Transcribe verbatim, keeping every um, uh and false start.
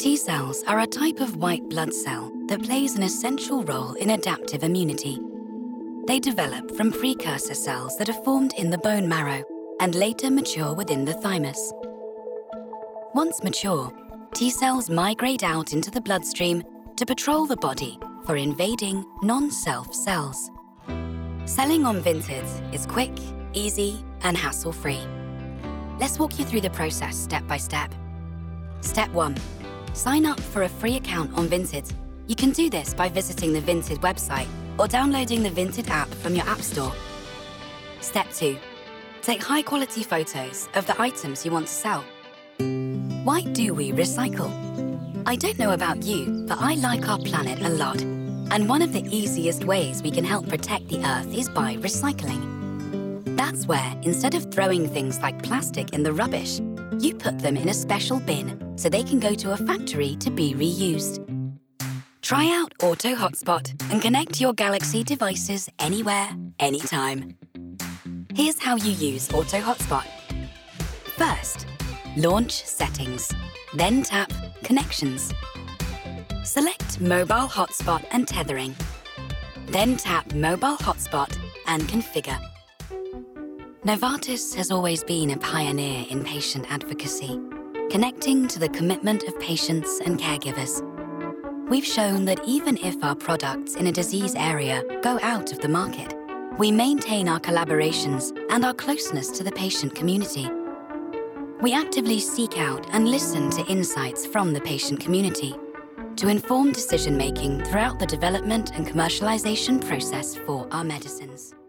T cells are a type of white blood cell that plays an essential role in adaptive immunity. They develop from precursor cells that are formed in the bone marrow and later mature within the thymus. Once mature, T cells migrate out into the bloodstream to patrol the body for invading non-self cells. Selling on Vinted is quick, easy, and hassle-free. Let's walk you through the process step by step. Step one. Sign up for a free account on Vinted. You can do this by visiting the Vinted website or downloading the Vinted app from your app store. Step two. Take high-quality photos of the items you want to sell. Why do we recycle? I don't know about you, but I like our planet a lot. And one of the easiest ways we can help protect the Earth is by recycling. That's where, instead of throwing things like plastic in the rubbish, you put them in a special bin so they can go to a factory to be reused. Try out Auto Hotspot and connect your Galaxy devices anywhere, anytime. Here's how you use Auto Hotspot. First, launch Settings, then tap Connections. Select Mobile Hotspot and Tethering. Then tap Mobile Hotspot and Configure. Novartis has always been a pioneer in patient advocacy, connecting to the commitment of patients and caregivers. We've shown that even if our products in a disease area go out of the market, we maintain our collaborations and our closeness to the patient community. We actively seek out and listen to insights from the patient community to inform decision-making throughout the development and commercialization process for our medicines.